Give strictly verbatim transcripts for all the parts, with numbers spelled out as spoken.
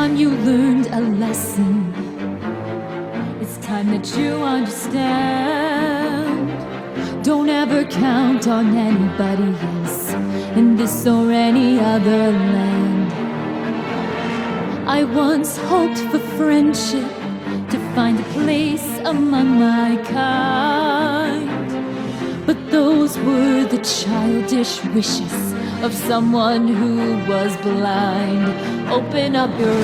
time you learned a lesson. It's time that you understand. Don't ever count on anybody else in this or any other land. I once hoped for friendship to find a place among my kind, but those were the childish wishes of someone who was blind. Open up your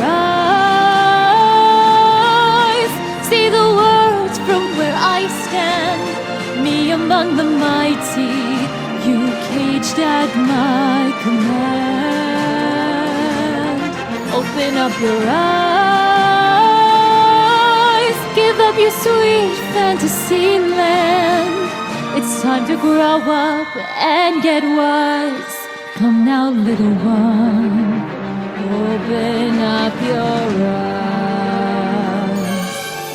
eyes, see the world from where I stand. Me among the mighty, you caged at my command. Open up your eyes, give up your sweet fantasy land. It's time to grow up and get wise. Come now, little one, open up your eyes.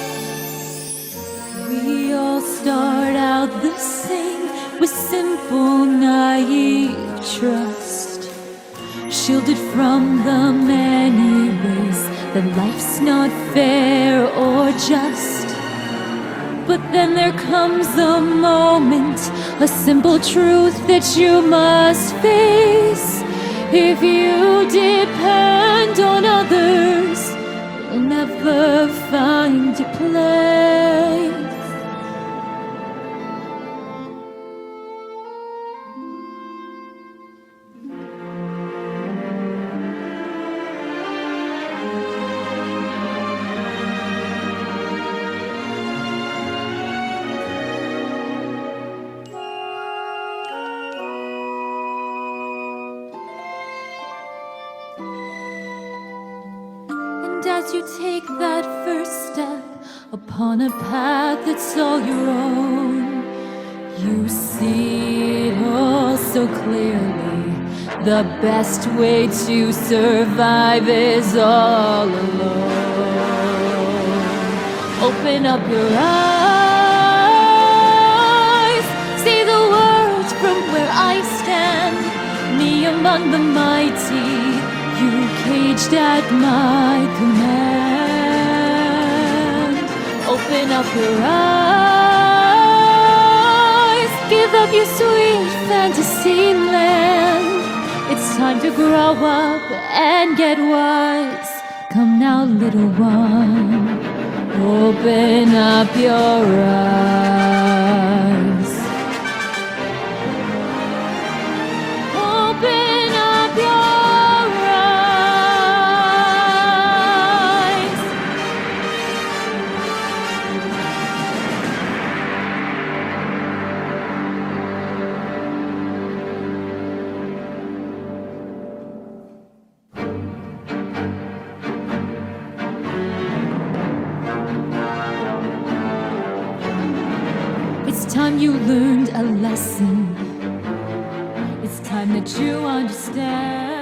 We all start out the same, with simple, naive trust, shielded from the many ways that life's not fair or just. But then there comes a moment, a simple truth that you must face. If you depend on others, you'll never find your place. And as you take that first step upon a path that's all your own, you see it all so clearly. The best way to survive is all alone. Open up your eyes, see the world from where I stand. Me among the mighty, you caged at my command. Open up your eyes, give up your sweet fantasy land. It's time to grow up and get wise. Come now, little one, open up your eyes. Open up your It's time you learned a lesson. It's time that you understand.